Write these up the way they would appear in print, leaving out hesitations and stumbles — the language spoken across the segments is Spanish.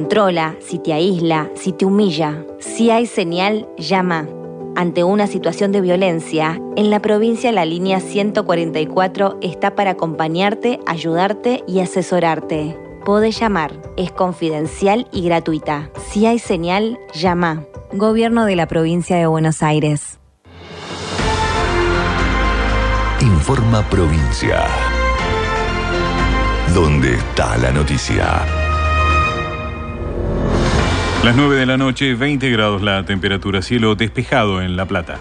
controla, si te aísla, si te humilla. Si hay señal, llama. Ante una situación de violencia, en la provincia la línea 144 está para acompañarte, ayudarte y asesorarte. Podés llamar, es confidencial y gratuita. Si hay señal, llama. Gobierno de la Provincia de Buenos Aires. Informa Provincia. ¿Dónde está la noticia? Las 9 de la noche, 20 grados la temperatura, cielo despejado en La Plata.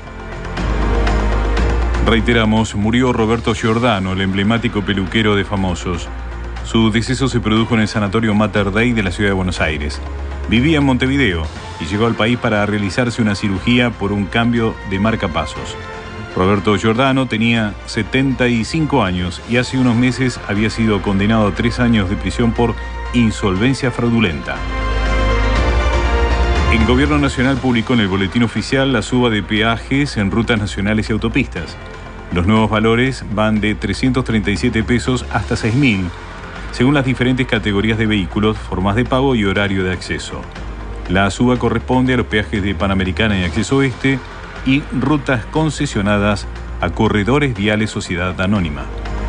Reiteramos, murió Roberto Giordano, el emblemático peluquero de famosos. Su deceso se produjo en el sanatorio Mater Dei de la ciudad de Buenos Aires. Vivía en Montevideo y llegó al país para realizarse una cirugía por un cambio de marcapasos. Roberto Giordano tenía 75 años y hace unos meses había sido condenado a 3 años de prisión por insolvencia fraudulenta. El Gobierno Nacional publicó en el Boletín Oficial la suba de peajes en rutas nacionales y autopistas. Los nuevos valores van de 337 pesos hasta 6.000, según las diferentes categorías de vehículos, formas de pago y horario de acceso. La suba corresponde a los peajes de Panamericana y Acceso Oeste y rutas concesionadas a Corredores Viales Sociedad Anónima.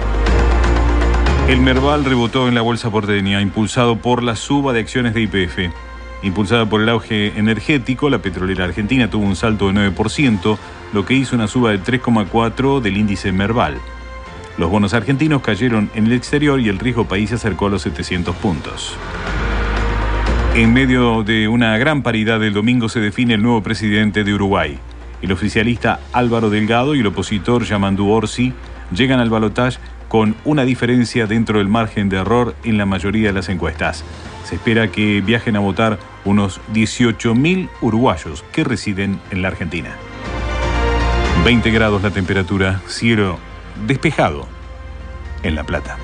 El Merval rebotó en la bolsa porteña, impulsado por la suba de acciones de YPF. Impulsada por el auge energético, la petrolera argentina tuvo un salto de 9%, lo que hizo una suba de 3,4% del índice Merval. Los bonos argentinos cayeron en el exterior y el riesgo país se acercó a los 700 puntos. En medio de una gran paridad, el domingo se define el nuevo presidente de Uruguay. El oficialista Álvaro Delgado y el opositor Yamandu Orsi llegan al balotaje con una diferencia dentro del margen de error en la mayoría de las encuestas. Se espera que viajen a votar unos 18.000 uruguayos que residen en la Argentina. 20 grados la temperatura, cielo despejado en La Plata.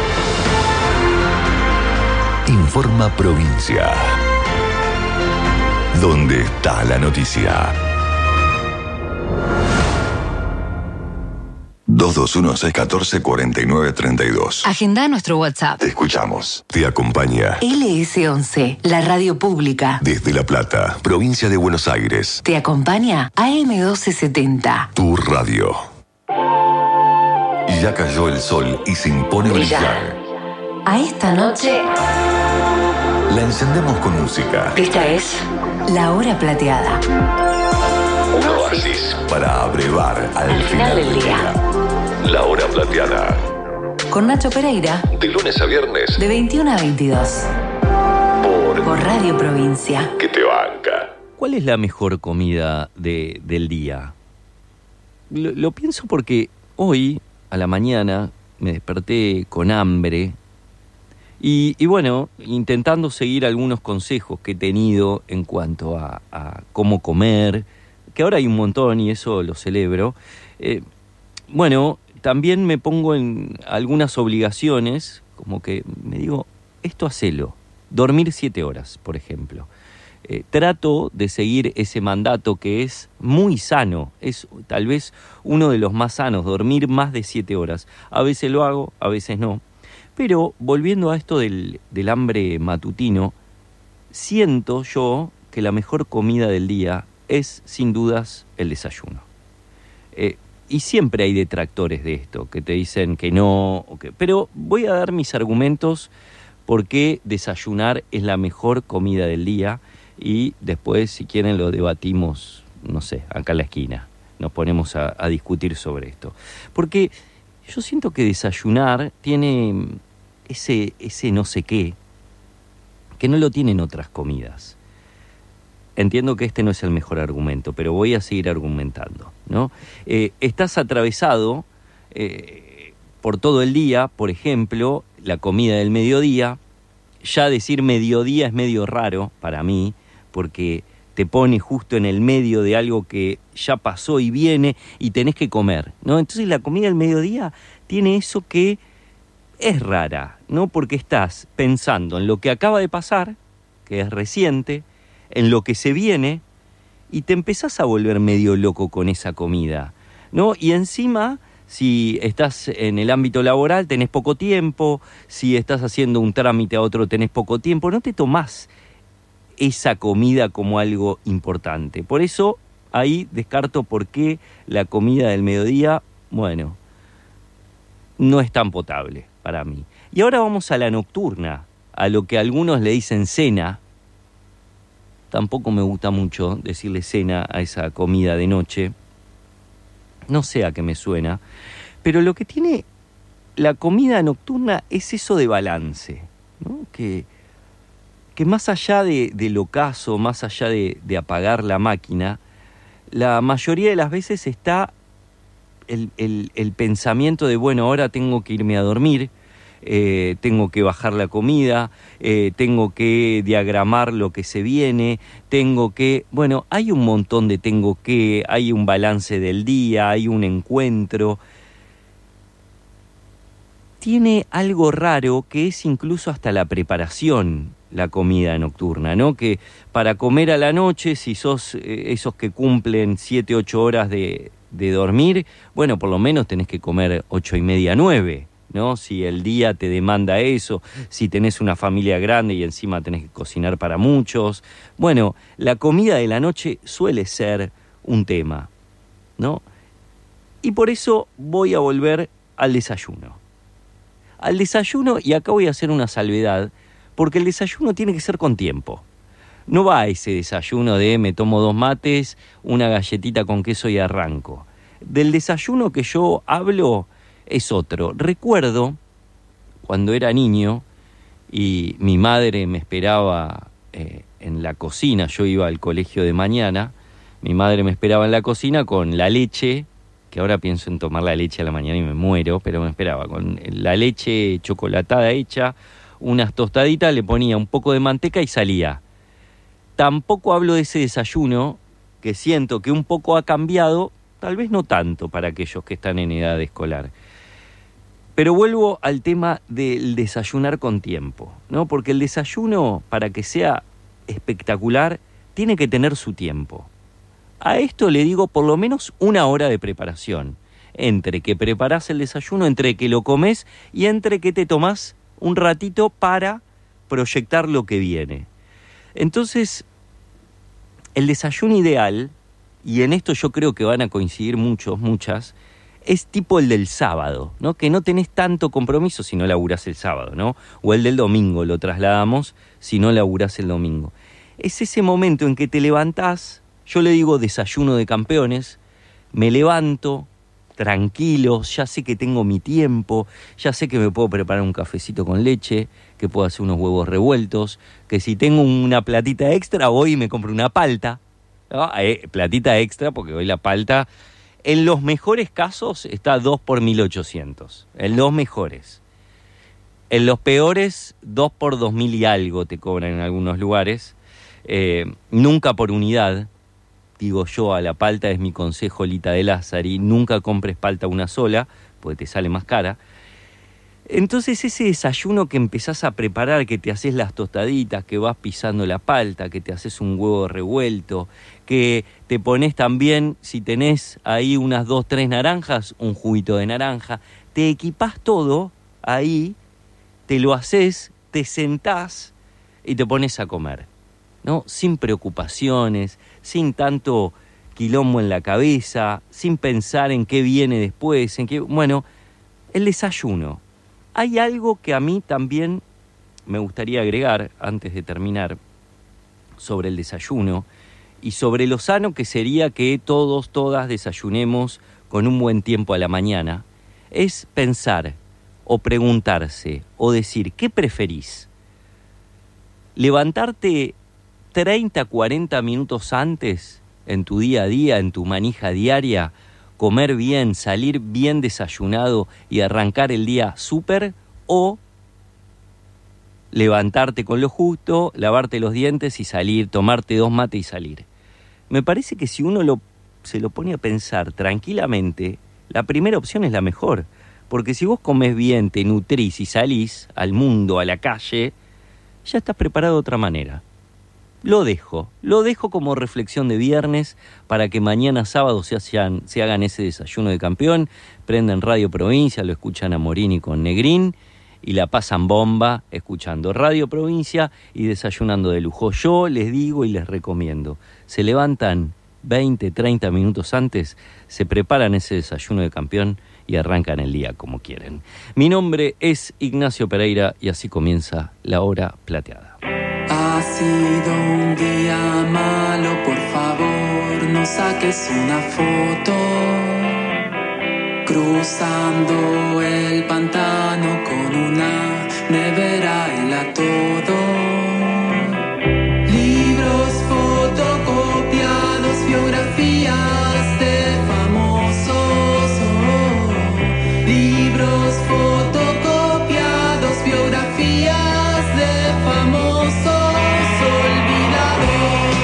Informa Provincia. ¿Dónde está la noticia? 221-614-4932. Agenda nuestro WhatsApp. Te escuchamos. Te acompaña LS11, la radio pública. desde La Plata, provincia de Buenos Aires. Te acompaña AM1270. Tu radio. Ya cayó el sol y se impone brillar. A esta noche, La encendemos con música. esta es La Hora Plateada. Un oasis para abrevar al final del día. La Hora Plateada. Con Nacho Pereira, De lunes a viernes. de 21 a 22. Por Radio Provincia. Que te banca. ¿Cuál es la mejor comida del día? Lo pienso porque hoy, a la mañana, me desperté con hambre y bueno, intentando seguir algunos consejos que he tenido en cuanto a cómo comer, que ahora hay un montón y eso lo celebro. Bueno, también me pongo en algunas obligaciones, como que me digo, esto hacelo. Dormir 7 horas, por ejemplo. Trato de seguir ese mandato que es muy sano, es tal vez uno de los más sanos, dormir más de 7 horas. A veces lo hago, a veces no. Pero volviendo a esto del hambre matutino, siento yo que la mejor comida del día es sin dudas el desayuno. Y siempre hay detractores de esto, que te dicen que no, pero voy a dar mis argumentos por qué desayunar es la mejor comida del día y después, si quieren, lo debatimos, no sé, acá en la esquina. Nos ponemos a discutir sobre esto. Porque yo siento que desayunar tiene ese no sé qué, que no lo tienen otras comidas. Entiendo que este no es el mejor argumento, pero voy a seguir argumentando, ¿no? Estás atravesado por todo el día, por ejemplo, la comida del mediodía. Ya decir mediodía es medio raro para mí, porque te pone justo en el medio de algo que ya pasó y viene y tenés que comer, ¿no? Entonces la comida del mediodía tiene eso que es rara, ¿no? Porque estás pensando en lo que acaba de pasar, que es reciente, en lo que se viene, y te empezás a volver medio loco con esa comida, ¿no? Y encima, si estás en el ámbito laboral, tenés poco tiempo, si estás haciendo un trámite a otro, tenés poco tiempo, no te tomás esa comida como algo importante. Por eso ahí descarto por qué la comida del mediodía, bueno, no es tan potable para mí. Y ahora vamos a la nocturna, a lo que algunos le dicen cena. Tampoco me gusta mucho decirle cena a esa comida de noche. No sé a qué me suena. Pero lo que tiene la comida nocturna es eso de balance, ¿no? Que más allá del ocaso, más allá de apagar la máquina, la mayoría de las veces está el pensamiento de, bueno, ahora tengo que irme a dormir, tengo que bajar la comida, tengo que diagramar lo que se viene, bueno, hay un montón de hay un balance del día, hay un encuentro. Tiene algo raro que es incluso hasta la preparación, la comida nocturna, ¿no? Que para comer a la noche, si sos esos que cumplen 7, 8 horas de dormir, bueno, por lo menos tenés que comer 8:30, 9, ¿no? Si el día te demanda eso, si tenés una familia grande y encima tenés que cocinar para muchos. Bueno, la comida de la noche suele ser un tema, ¿no? Y por eso voy a volver al desayuno. Al desayuno, y acá voy a hacer una salvedad, porque el desayuno tiene que ser con tiempo. No va a ese desayuno de me tomo 2 mates, una galletita con queso y arranco. Del desayuno que yo hablo es otro. Recuerdo cuando era niño y mi madre me esperaba en la cocina, yo iba al colegio de mañana, mi madre me esperaba en la cocina con la leche, que ahora pienso en tomar la leche a la mañana y me muero, pero me esperaba con la leche chocolatada hecha, unas tostaditas, le ponía un poco de manteca y salía. Tampoco hablo de ese desayuno, que siento que un poco ha cambiado, tal vez no tanto para aquellos que están en edad escolar. Pero vuelvo al tema del desayunar con tiempo, ¿no? Porque el desayuno, para que sea espectacular, tiene que tener su tiempo. A esto le digo por lo menos 1 hora de preparación, entre que preparás el desayuno, entre que lo comés y entre que te tomás un ratito para proyectar lo que viene. Entonces, el desayuno ideal, y en esto yo creo que van a coincidir muchas, es tipo el del sábado, ¿no? Que no tenés tanto compromiso si no laburás el sábado, ¿no? O el del domingo lo trasladamos si no laburás el domingo. Es ese momento en que te levantás, yo le digo desayuno de campeones, me levanto tranquilo, ya sé que tengo mi tiempo, ya sé que me puedo preparar un cafecito con leche, que puedo hacer unos huevos revueltos, que si tengo una platita extra voy y me compro una palta, ¿no? Platita extra, porque hoy la palta, en los mejores casos, está 2 por 1.800, en los mejores. En los peores, 2 por 2.000 y algo te cobran en algunos lugares, nunca por unidad. Digo yo, a la palta es mi consejo, Lita de Lázari, nunca compres palta una sola, porque te sale más cara. Entonces ese desayuno que empezás a preparar, que te haces las tostaditas, que vas pisando la palta, que te haces un huevo revuelto, que te pones también, si tenés ahí unas 2, 3 naranjas, un juguito de naranja, te equipás todo ahí, te lo haces, te sentás y te pones a comer, ¿no? Sin preocupaciones, sin tanto quilombo en la cabeza, sin pensar en qué viene después, bueno, el desayuno. Hay algo que a mí también me gustaría agregar, antes de terminar, sobre el desayuno, y sobre lo sano que sería que todas desayunemos con un buen tiempo a la mañana, es pensar, o preguntarse, o decir, ¿qué preferís? ¿Levantarte 30, 40 minutos antes en tu día a día, en tu manija diaria, comer bien, salir bien desayunado y arrancar el día súper, o levantarte con lo justo, lavarte los dientes y salir, tomarte 2 mates y salir? Me parece que si uno se lo pone a pensar tranquilamente, la primera opción es la mejor, porque si vos comés bien, te nutrís y salís al mundo, a la calle, ya estás preparado de otra manera. Lo dejo como reflexión de viernes para que mañana sábado se hagan ese desayuno de campeón, prendan Radio Provincia, lo escuchan a Morini con Negrín y la pasan bomba escuchando Radio Provincia y desayunando de lujo. Yo les digo y les recomiendo, se levantan 20, 30 minutos antes, se preparan ese desayuno de campeón y arrancan el día como quieren. Mi nombre es Ignacio Pereira y así comienza La Hora Plateada. Ha sido un día malo, por favor, no saques una foto. Cruzando el pantano con una nevera hela todo. Libros fotocopiados, biografías de famosos. Libros fotocopiados, biografías de famosos olvidados.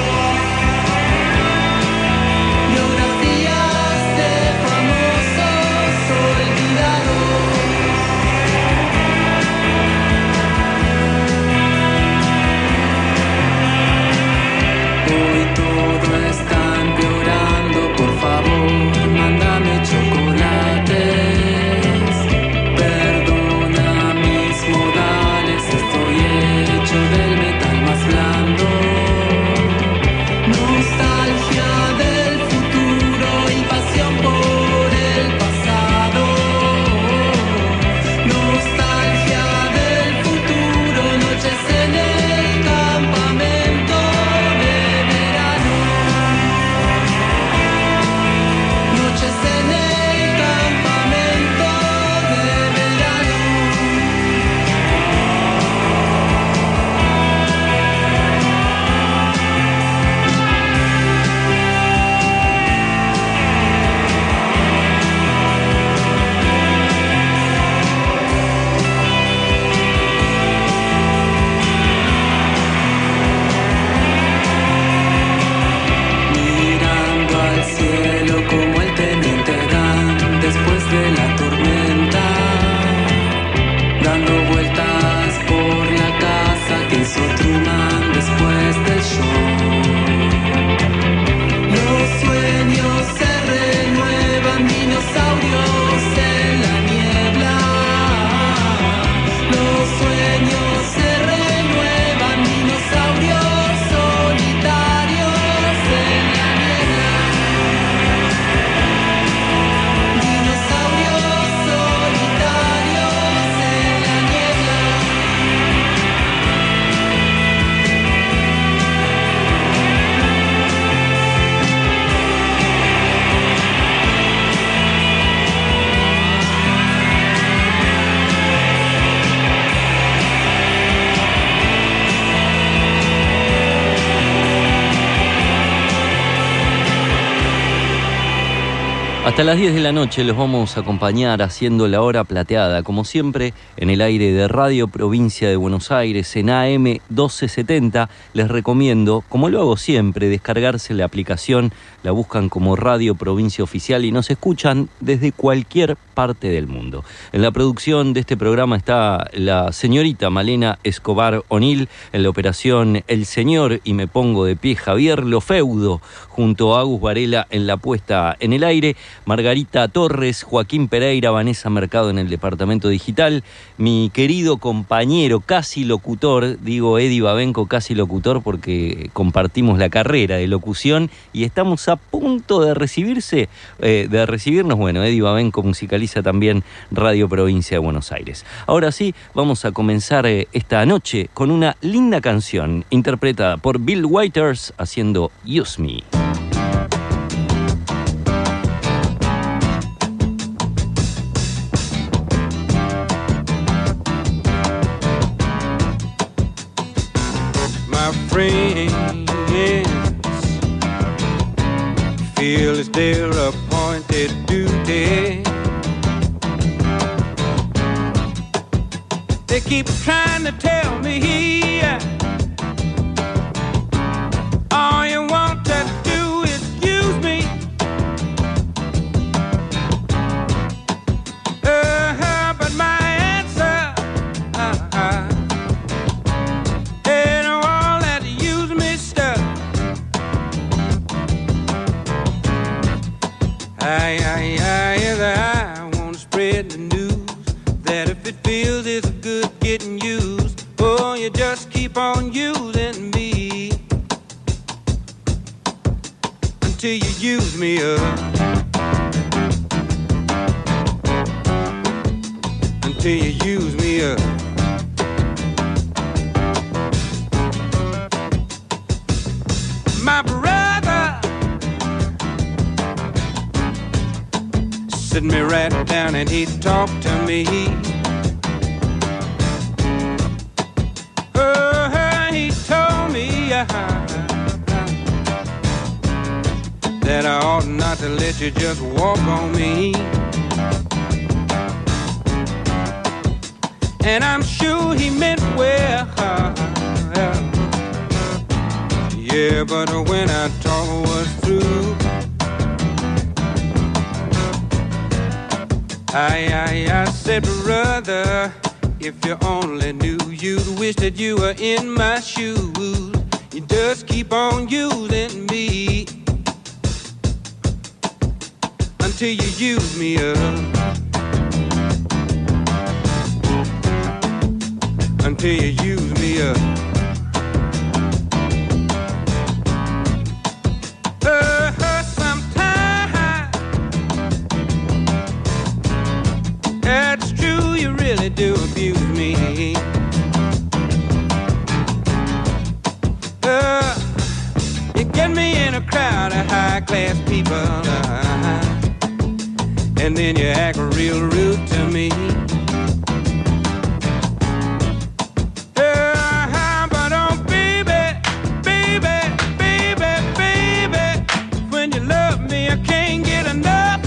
Biografías de famosos olvidados. Hoy todo está empeorando, por favor, mándame chocolates. Perdona mis modales, estoy hecho del metal más blando. Nostalgia del futuro y pasión por el pasado. Nostalgia del futuro, noches en el campamento de verano. Noches en el campamento de verano. Mirando al cielo como el teniente Dan después de la tormenta, dando vueltas por la casa que hizo Truman después del show. Los sueños se renuevan, dinosaurios en la niebla. Los sueños se renuevan, dinosaurios solitarios en la niebla. Dinosaurios solitarios en la niebla. Hasta las 10 de la noche los vamos a acompañar haciendo La Hora Plateada, como siempre, en el aire de Radio Provincia de Buenos Aires, en AM 1270. Les recomiendo, como lo hago siempre, descargarse la aplicación, la buscan como Radio Provincia Oficial y nos escuchan desde cualquier parte del mundo. En la producción de este programa está la señorita Malena Escobar O'Neill, en la operación El Señor y Me Pongo de Pie Javier Lofeudo, junto a Agus Varela en la puesta en el aire, Margarita Torres, Joaquín Pereira, Vanessa Mercado en el departamento digital, mi querido compañero, casi locutor, digo Eddie Babenco, casi locutor porque compartimos la carrera de locución y estamos a punto de recibirnos. Bueno, Eddie Babenco musicaliza también Radio Provincia de Buenos Aires. Ahora sí, vamos a comenzar esta noche con una linda canción interpretada por Bill Withers haciendo Use Me. Friends feel it's their appointed duty. They keep trying to tell me all you want to do is use me. But my answer ain't all that use me stuff. I want to spread the news that if it feels it's good. until you use me up. Until you use me up. My brother sit me right down and he talked to me. He told me that I ought not to let you just walk on me. And I'm sure he meant well. Yeah, but when our talk was through, I said, brother, if you only knew, you'd wish that you were in my shoes. You just keep on using me until you use me up. Until you use me up. Sometimes that's true, you really do abuse me. You get me in a crowd of high-class people, and then you act real rude to me. But oh baby, baby, baby, baby, when you love me I can't get enough.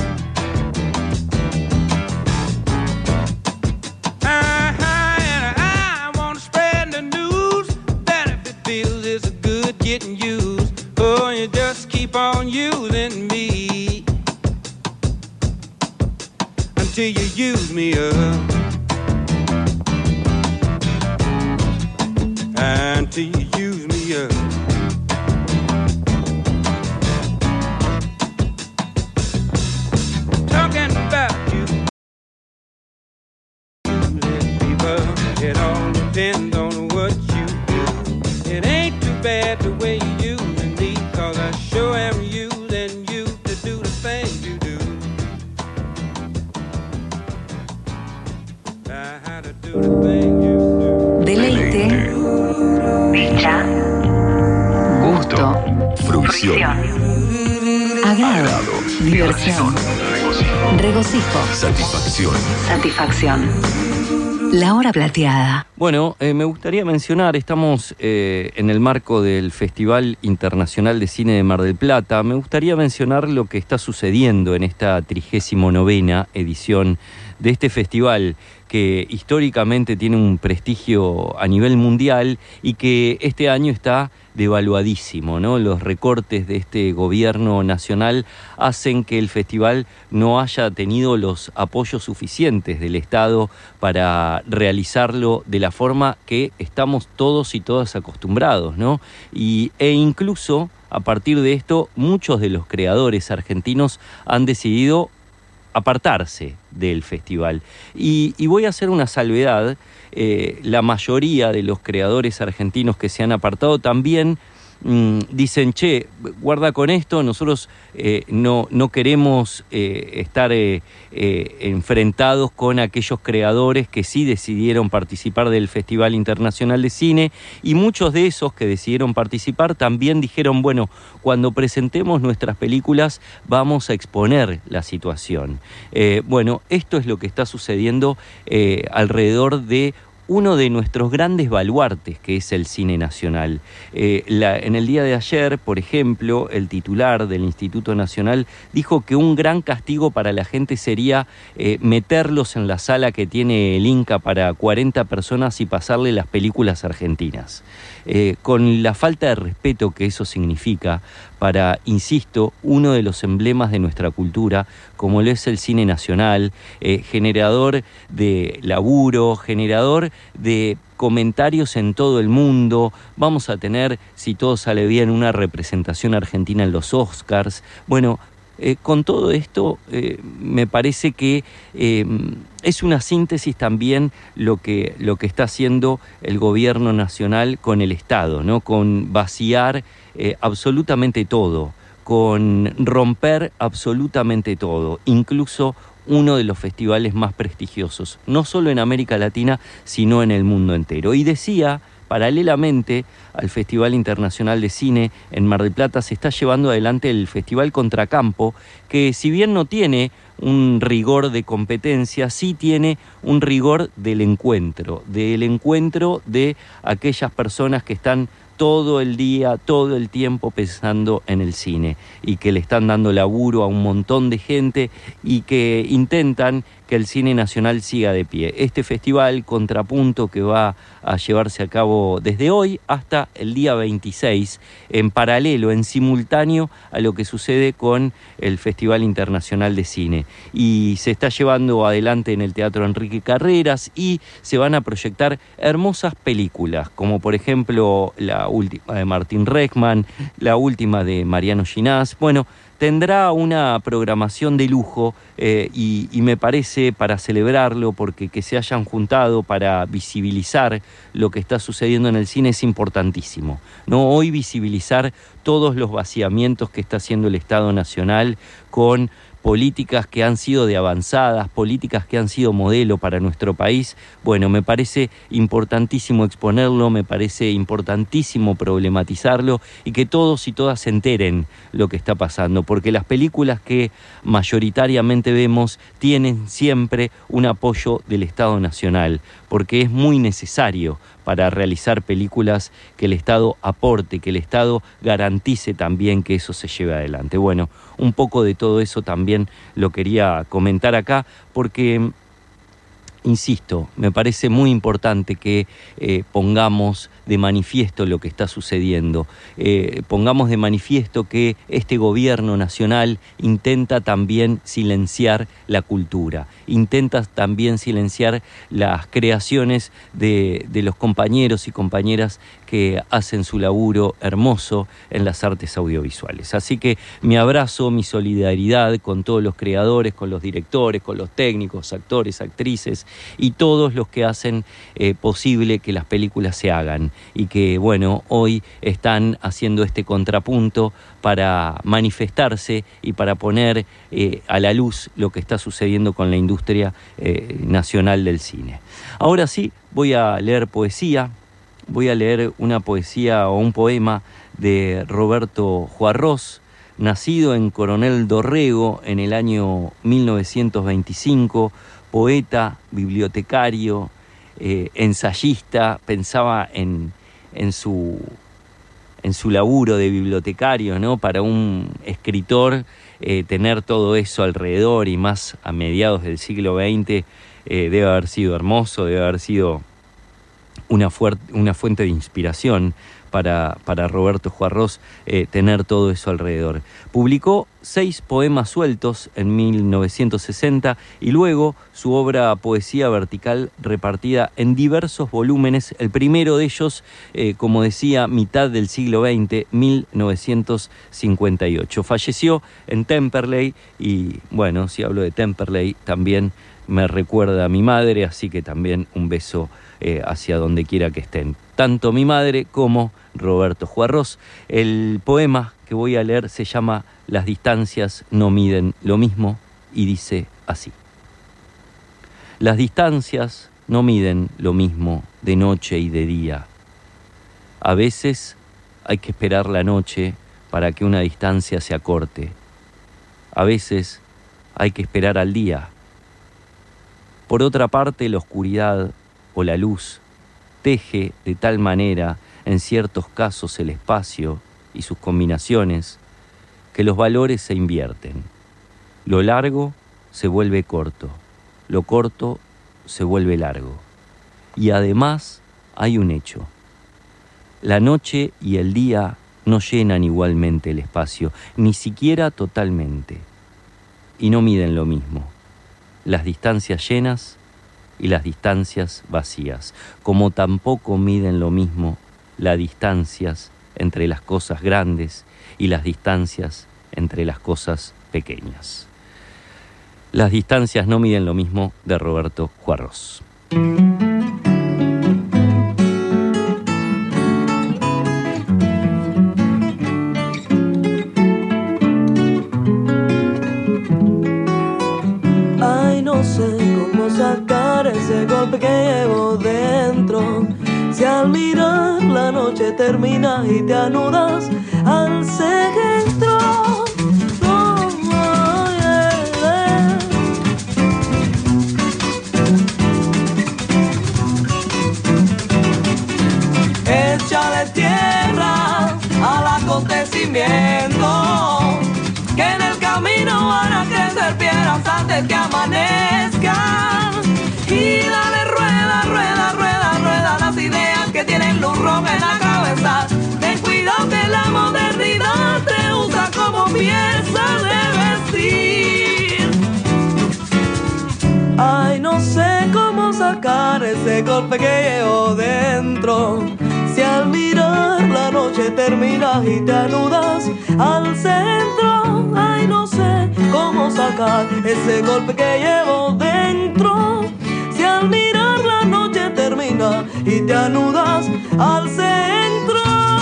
And I want to spread the news that if it feels it's good getting used, oh, you just keep on using me until you use me up. Until you use me up. Talking about you, people, it all depends on what you do. It ain't too bad the way you using me, cause I sure am using you to do the things you do. I had to do the things you do. Deleite. Dicha. Gusto. Fruición. Agrado. Diversión. Regocijo. Satisfacción. La hora plateada. Bueno, me gustaría mencionar, estamos en el marco del Festival Internacional de Cine de Mar del Plata. Me gustaría mencionar lo que está sucediendo en esta 39ª edición de este festival, que históricamente tiene un prestigio a nivel mundial y que este año está devaluadísimo, ¿no? Los recortes de este gobierno nacional hacen que el festival no haya tenido los apoyos suficientes del Estado para realizarlo de la forma que estamos todos y todas acostumbrados, ¿no? E incluso a partir de esto, muchos de los creadores argentinos han decidido apartarse del festival. Y voy a hacer una salvedad. La mayoría de los creadores argentinos que se han apartado también dicen, che, guarda con esto, nosotros no queremos estar enfrentados con aquellos creadores que sí decidieron participar del Festival Internacional de Cine, y muchos de esos que decidieron participar también dijeron, bueno, cuando presentemos nuestras películas vamos a exponer la situación. Bueno, esto es lo que está sucediendo alrededor de uno de nuestros grandes baluartes, que es el cine nacional. En el día de ayer, por ejemplo, el titular del Instituto Nacional dijo que un gran castigo para la gente sería meterlos en la sala que tiene el Inca para 40 personas y pasarle las películas argentinas. Con la falta de respeto que eso significa para, insisto, uno de los emblemas de nuestra cultura, como lo es el cine nacional, generador de laburo, generador de comentarios en todo el mundo. Vamos a tener, si todo sale bien, una representación argentina en los Oscars. Bueno, con todo esto me parece que es una síntesis también lo que está haciendo el gobierno nacional con el Estado, ¿no? Con vaciar absolutamente todo, con romper absolutamente todo, incluso uno de los festivales más prestigiosos, no solo en América Latina, sino en el mundo entero. Y decía, paralelamente al Festival Internacional de Cine en Mar del Plata, se está llevando adelante el Festival Contracampo, que si bien no tiene un rigor de competencia, sí tiene un rigor del encuentro de aquellas personas que están todo el día, todo el tiempo pensando en el cine y que le están dando laburo a un montón de gente y que intentan que el cine nacional siga de pie. Este festival Contrapunto, que va a llevarse a cabo desde hoy hasta el día 26, en paralelo, en simultáneo a lo que sucede con el Festival Internacional de Cine. Y se está llevando adelante en el Teatro Enrique Carreras y se van a proyectar hermosas películas, como por ejemplo la última de Martín Rechman, la última de Mariano Ginás. Bueno, tendrá una programación de lujo y me parece, para celebrarlo, porque que se hayan juntado para visibilizar lo que está sucediendo en el cine es importantísimo, ¿no? Hoy visibilizar todos los vaciamientos que está haciendo el Estado Nacional con políticas que han sido de avanzadas, políticas que han sido modelo para nuestro país. Bueno, me parece importantísimo exponerlo, me parece importantísimo problematizarlo y que todos y todas se enteren lo que está pasando, porque las películas que mayoritariamente vemos tienen siempre un apoyo del Estado Nacional, porque es muy necesario para realizar películas que el Estado aporte, que el Estado garantice también que eso se lleve adelante. Bueno, un poco de todo eso también lo quería comentar acá, porque, insisto, me parece muy importante que pongamos de manifiesto lo que está sucediendo, pongamos de manifiesto que este gobierno nacional intenta también silenciar la cultura, intenta también silenciar las creaciones de los compañeros y compañeras que hacen su laburo hermoso en las artes audiovisuales. Así que mi abrazo, mi solidaridad con todos los creadores, con los directores, con los técnicos, actores, actrices y todos los que hacen posible que las películas se hagan y que, bueno, hoy están haciendo este contrapunto para manifestarse y para poner a la luz lo que está sucediendo con la industria nacional del cine. Ahora sí, voy a leer poesía. Voy a leer una poesía o un poema de Roberto Juarros, nacido en Coronel Dorrego en el año 1925, poeta, bibliotecario, ensayista. Pensaba en su laburo de bibliotecario, ¿no? Para un escritor, tener todo eso alrededor y más a mediados del siglo XX debe haber sido hermoso, debe haber sido una fuente de inspiración para Roberto Juarros, tener todo eso alrededor. Publicó 6 poemas sueltos en 1960 y luego su obra Poesía Vertical, repartida en diversos volúmenes, el primero de ellos, como decía, mitad del siglo XX, 1958. Falleció en Temperley y, bueno, si hablo de Temperley también me recuerda a mi madre, así que también un beso hacia donde quiera que estén, tanto mi madre como Roberto Juarros. El poema que voy a leer se llama Las distancias no miden lo mismo y dice así: Las distancias no miden lo mismo de noche y de día. A veces hay que esperar la noche para que una distancia se acorte. A veces hay que esperar al día. Por otra parte, la oscuridad o la luz teje de tal manera en ciertos casos el espacio y sus combinaciones que los valores se invierten. Lo largo se vuelve corto, lo corto se vuelve largo. Y además hay un hecho: la noche y el día no llenan igualmente el espacio, ni siquiera totalmente, y no miden lo mismo las distancias llenas y las distancias vacías, como tampoco miden lo mismo las distancias entre las cosas grandes y las distancias entre las cosas pequeñas. Las distancias no miden lo mismo, de Roberto Juarros. golpe que llevo dentro. Si al mirar la noche termina y te anudas al centro. Oh, yeah, yeah. Échale tierra al acontecimiento, que en el camino van a crecer piedras antes que amanezcan. Y dale rueda, rueda, rueda, rueda las ideas que tienen luz roja en la cabeza. Ten cuidado que la modernidad te usa como pieza de vestir. Ay, no sé cómo sacar ese golpe que llevo dentro. Si al mirar la noche terminas y te anudas al centro. Ay, no sé cómo sacar ese golpe que llevo dentro. Si al mirar la noche termina y te anudas al centro.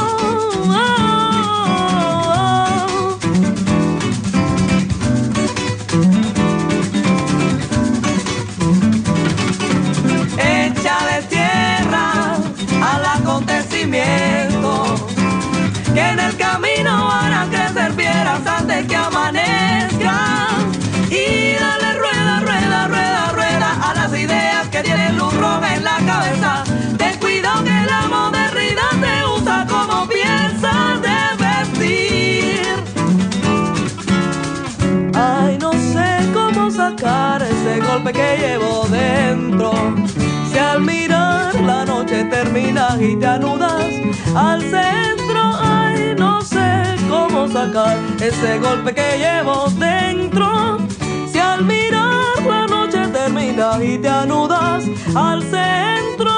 Échale tierra al acontecimiento, que en el camino van a crecer piedras antes que amanezcan. Y dale rueda, rueda, rueda, rueda a las ideas que tienen luz roja en la cabeza. Ten cuidado que la modernidad te usa como pieza de vestir. Ay, no sé cómo sacar ese golpe que llevo dentro. Si al mirar la noche terminas y te anudas al centro. Ay, no sé cómo sacar ese golpe que llevo dentro. Si al mirar la noche terminas y te anudas al centro.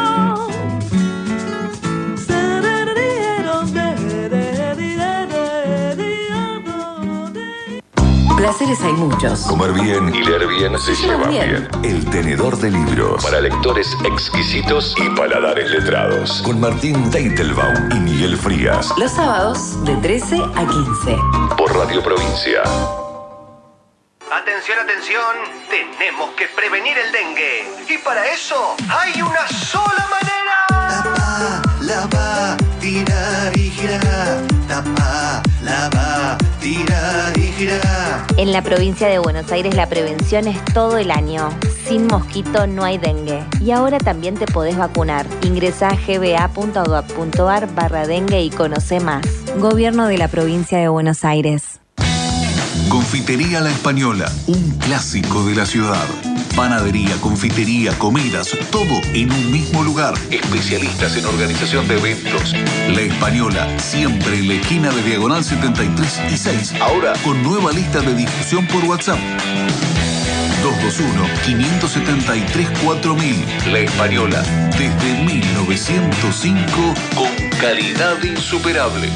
Placeres hay muchos. Comer bien y leer bien se llevan bien. El tenedor de libros. Para lectores exquisitos y paladares letrados. Con Martín Teitelbaum y Miguel Frías. Los sábados de 13 a 15. Por Radio Provincia. Atención, atención. Tenemos que prevenir el dengue. Y para eso hay una sola manera. Tapa, lava, tirar y girar. Tapa, lava, tirar y girar. En la provincia de Buenos Aires la prevención es todo el año. Sin mosquito no hay dengue. Y ahora también te podés vacunar. Ingresá a gba.gov.ar/dengue y conoce más. Gobierno de la provincia de Buenos Aires. Confitería La Española, un clásico de la ciudad. Panadería, confitería, comidas, todo en un mismo lugar. Especialistas en organización de eventos. La Española, siempre en la esquina de Diagonal 73 y 6. Ahora con nueva lista de difusión por WhatsApp. 221-573-4000. La Española, desde 1905, con calidad insuperable.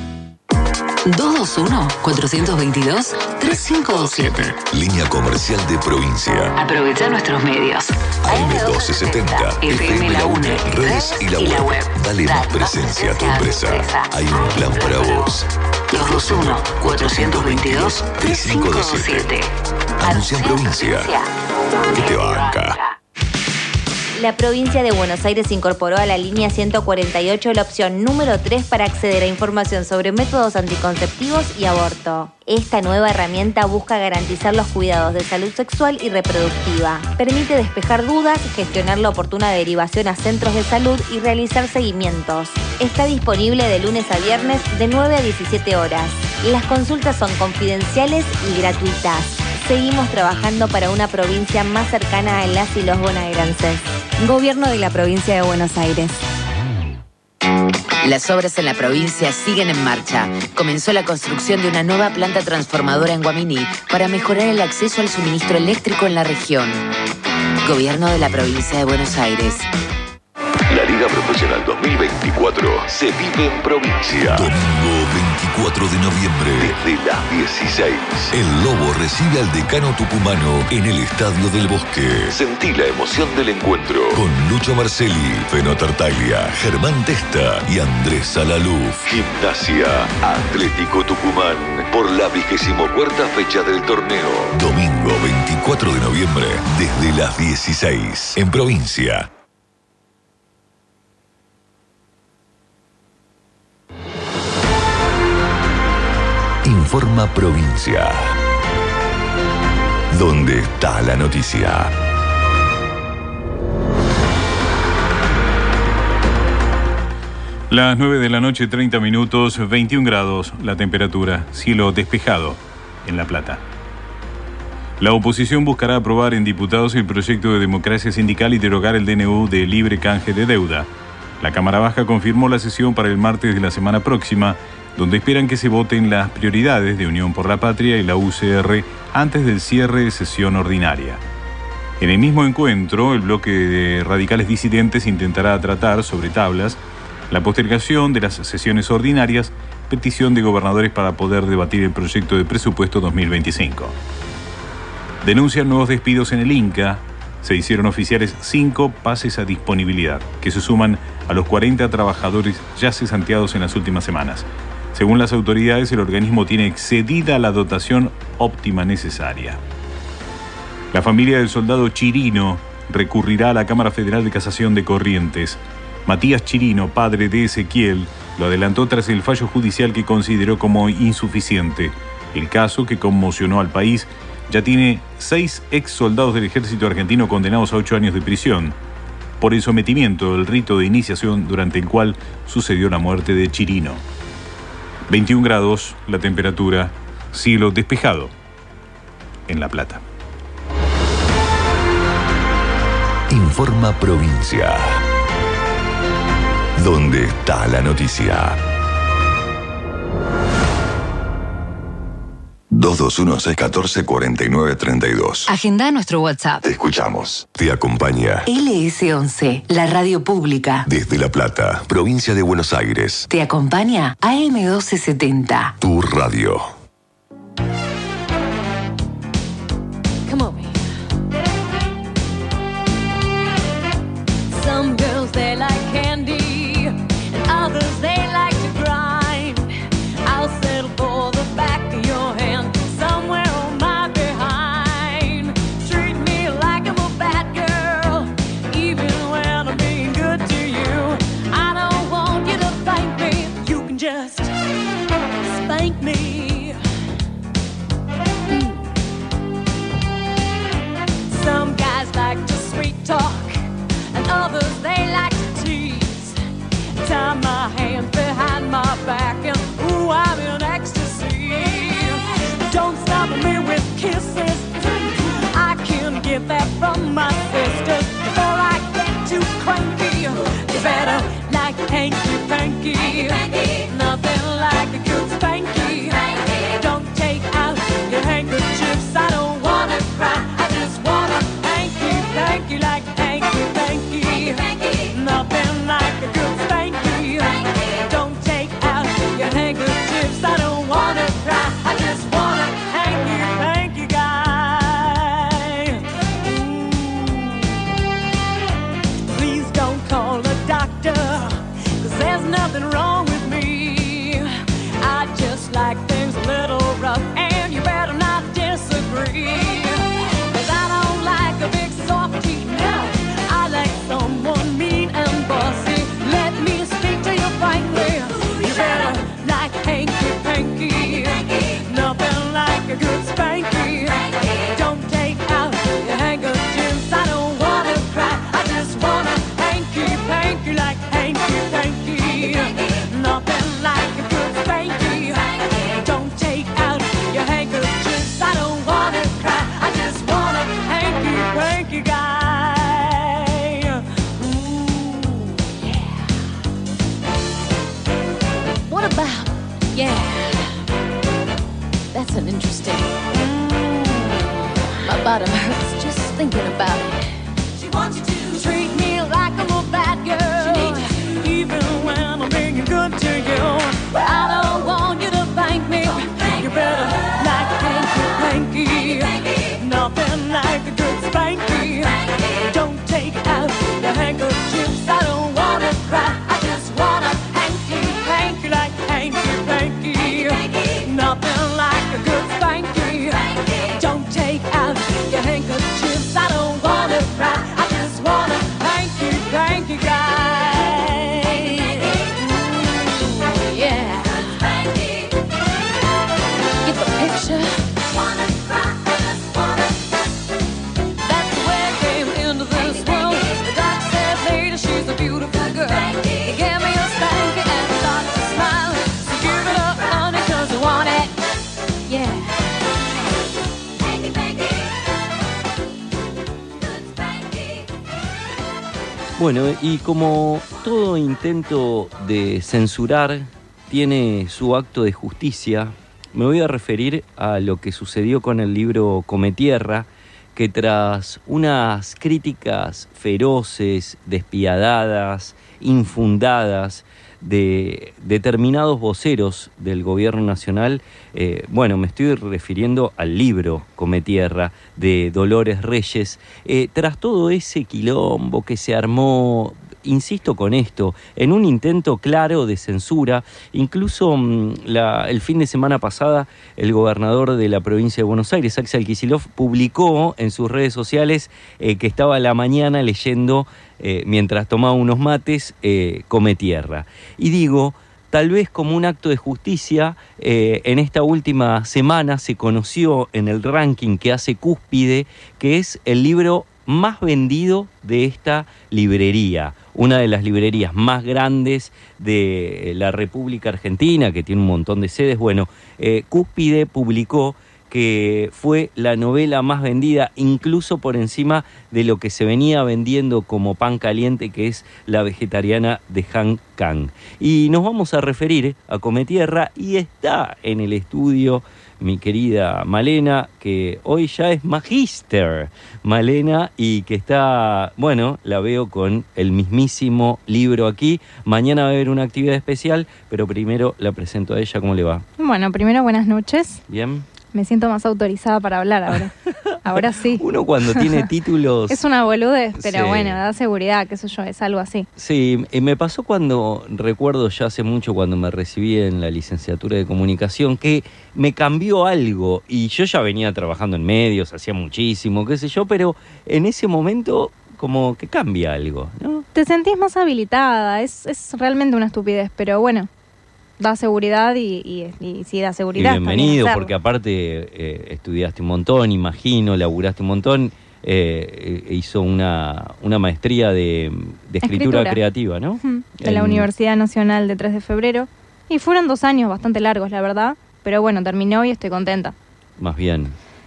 221-422-3527. Línea comercial de provincia. Aprovecha nuestros medios. AM1270, FM La Una, redes y la web. Dale más presencia a tu empresa. Hay un plan para vos. 221-422-3527. Anuncia en provincia. Que te banca. La provincia de Buenos Aires incorporó a la línea 148 la opción número 3 para acceder a información sobre métodos anticonceptivos y aborto. Esta nueva herramienta busca garantizar los cuidados de salud sexual y reproductiva. Permite despejar dudas, gestionar la oportuna derivación a centros de salud y realizar seguimientos. Está disponible de lunes a viernes de 9 a 17 horas. Las consultas son confidenciales y gratuitas. Seguimos trabajando para una provincia más cercana a las y los bonaerenses. Gobierno de la provincia de Buenos Aires. Las obras en la provincia siguen en marcha. Comenzó la construcción de una nueva planta transformadora en Guaminí para mejorar el acceso al suministro eléctrico en la región. Gobierno de la provincia de Buenos Aires. La Liga Profesional 2024 se vive en provincia. Domingo 24 de noviembre, desde las 16. El Lobo recibe al decano tucumano en el Estadio del Bosque. Sentí la emoción del encuentro con Lucho Marcelli, Feno Tartaglia, Germán Testa y Andrés Salaluf. Gimnasia Atlético Tucumán por la 24ª fecha del torneo. Domingo 24 de noviembre, desde las 16. En provincia. Informa Provincia. ¿Dónde está la noticia? Las 9 de la noche, 30 minutos, 21 grados la temperatura, cielo despejado en La Plata. La oposición buscará aprobar en diputados el proyecto de democracia sindical y derogar el DNU de libre canje de deuda. La Cámara Baja confirmó la sesión para el martes de la semana próxima, donde esperan que se voten las prioridades de Unión por la Patria y la UCR antes del cierre de sesión ordinaria. En el mismo encuentro, el bloque de radicales disidentes intentará tratar sobre tablas la postergación de las sesiones ordinarias, petición de gobernadores para poder debatir el proyecto de presupuesto 2025. Denuncian nuevos despidos en el Inca. Se hicieron oficiales 5 pases a disponibilidad, que se suman a los 40 trabajadores ya cesanteados en las últimas semanas. Según las autoridades, el organismo tiene excedida la dotación óptima necesaria. La familia del soldado Chirino recurrirá a la Cámara Federal de Casación de Corrientes. Matías Chirino, padre de Ezequiel, lo adelantó tras el fallo judicial que consideró como insuficiente. El caso, que conmocionó al país, ya tiene 6 ex soldados del ejército argentino condenados a 8 años de prisión por el sometimiento del rito de iniciación durante el cual sucedió la muerte de Chirino. 21 grados la temperatura, cielo despejado en La Plata. Informa Provincia. ¿Dónde está la noticia? 221-614-4932. Agenda nuestro WhatsApp. Te escuchamos. Te acompaña LS11, la radio pública. desde La Plata, provincia de Buenos Aires. Te acompaña AM1270. Tu radio. Come on. Some girls they like candy, and others they like to grind. I'll settle for the back of your hand, somewhere on my behind. Treat me like I'm a bad girl, even when I'm being good to you. I don't want you to thank me, you can just spank me. Some guys like to sweet talk, and others they like to tease. Tie my hands behind my back and ooh, I'm in ecstasy. Don't stop me with kisses, I can get that from my sisters. Before I get too cranky, you better like hanky-panky. Nothing like a good spanky. Don't take out your handkerchiefs, I don't wanna cry, I just wanna hanky-panky like hanky-panky. Nothing like a good spanky. Don't take out your handkerchiefs, I don't wanna cry, I just wanna hanky-panky guy. Please don't call a doctor, 'cause there's nothing wrong with me. I just like things a little rough, and you better not disagree. 'Cause I don't like a big softy, no, I like someone mean and bossy. Let me speak to you frankly, you better like hanky-panky. Nothing like a good spanky. Don't take out your handkerchiefs, I don't wanna cry, I just wanna hanky-panky like hanky-panky. Nothing like a good spanky. Don't take out your handkerchiefs, I don't wanna cry, I just wanna hanky-panky guy. Ooh, yeah. What about, yeah, that's an interesting. My bottom hurts just thinking about it. She wants you to treat me like I'm a bad girl. nothing like a good spanky. Don't take out your handkerchiefs. I don't wanna cry. I just wanna thank you, guys. Ooh, yeah. Get the picture. That's the way I came into this world. The doc said later she's a beautiful girl. He gave me a spanky and the doctor smiled. So give it up, honey, 'cause I want it. Yeah. Bueno, y como todo intento de censurar tiene su acto de justicia, me voy a referir a lo que sucedió con el libro Cometierra, que tras unas críticas feroces, despiadadas, infundadas de determinados voceros del gobierno nacional, me estoy refiriendo al libro Cometierra de Dolores Reyes, tras todo ese quilombo que se armó, insisto con esto, en un intento claro de censura. Incluso el fin de semana pasada el gobernador de la provincia de Buenos Aires, Axel Kicillof, publicó en sus redes sociales que estaba a la mañana leyendo, mientras tomaba unos mates, Cometierra. Y digo, tal vez como un acto de justicia, en esta última semana se conoció en el ranking que hace Cúspide, que es el libro más vendido de esta librería, una de las librerías más grandes de la República Argentina, que tiene un montón de sedes. Bueno, Cúspide publicó que fue la novela más vendida, incluso por encima de lo que se venía vendiendo como pan caliente, que es La vegetariana de Han Kang. Y nos vamos a referir a Cometierra, y está en el estudio mi querida Malena, que hoy ya es magíster, Malena, y que está, la veo con el mismísimo libro aquí. Mañana va a haber una actividad especial, pero primero la presento a ella. ¿Cómo le va? Bueno, primero buenas noches. Bien. Me siento más autorizada para hablar ahora. Ahora sí. Uno cuando tiene títulos... Es una boludez, pero sí. Bueno, da seguridad, qué sé yo, es algo así. Sí, me pasó recuerdo ya hace mucho cuando me recibí en la licenciatura de comunicación, que me cambió algo, y yo ya venía trabajando en medios, hacía muchísimo, qué sé yo, pero en ese momento como que cambia algo, ¿no? Te sentís más habilitada, es realmente una estupidez, pero bueno. Da seguridad y sí da seguridad. Y bienvenido, porque aparte estudiaste un montón, imagino, laburaste un montón, hizo una maestría de escritura creativa, ¿no? De la Universidad Nacional de 3 de Febrero. Y fueron 2 años bastante largos, la verdad, pero bueno, terminó y estoy contenta. Más bien.